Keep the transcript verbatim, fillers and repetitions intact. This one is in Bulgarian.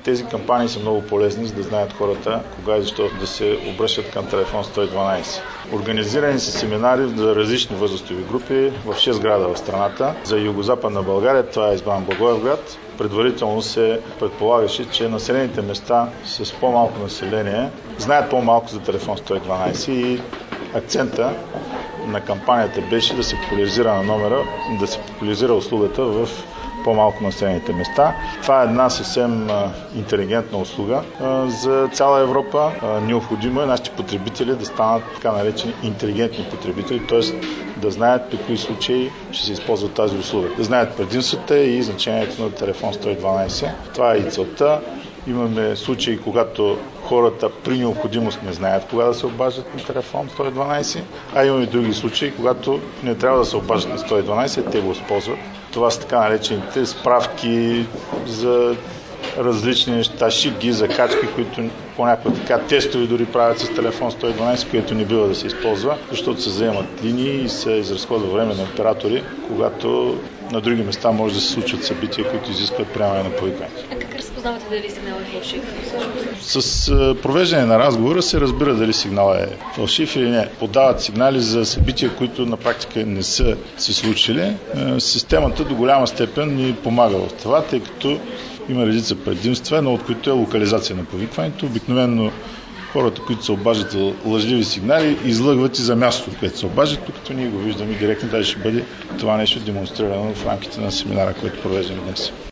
Тези кампании са много полезни, за да знаят хората кога и защо да се обръщат към телефон сто и дванадесет. Организирани са семинари за различни възрастови групи в шест града в страната. За Югозападна България това е избран Благоевград. Предварително се предполагаше, че населените места с по-малко население знаят по-малко за телефон сто и дванадесет и акцента на кампанията беше да се популяризира на номера, да се популяризира услугата в по-малко населените места. Това е една съвсем а, интелигентна услуга а, за цяла Европа. А, необходимо е нашите потребители да станат така наречени интелигентни потребители, т.е. да знаят при кои случаи ще се използва тази услуга. Да знаят предимствата и значението на телефон сто и дванадесет. Това е и целта. Имаме случаи, когато хората при необходимост не знаят кога да се обаждат на телефон сто и дванадесет, а имаме други случаи, когато не трябва да се обаждат на сто и дванадесет, те го използват. Това са така наречените справки за различни неща, шиги, закачки, които понякога така тестови дори правят с телефон сто и дванадесет, което не бива да се използва, защото се заемат линии и се изразходва време на оператори, когато на други места може да се случват събития, които изискват приемане на повикване. А как разпознавате дали сигнал е фалшив? С провеждане на разговора се разбира дали сигнал е фалшив или не. Подават сигнали за събития, които на практика не са се случили. Системата до голяма степен ни помага в това, тъй като има редица предимства, но от които е локализация на повикването. Обикновено хората, които се обаждат за лъжливи сигнали, излъгват и за мястото, където се обаждат, докато ние го виждаме директно, даже ще бъде това нещо демонстрирано в рамките на семинара, който провеждаме днес.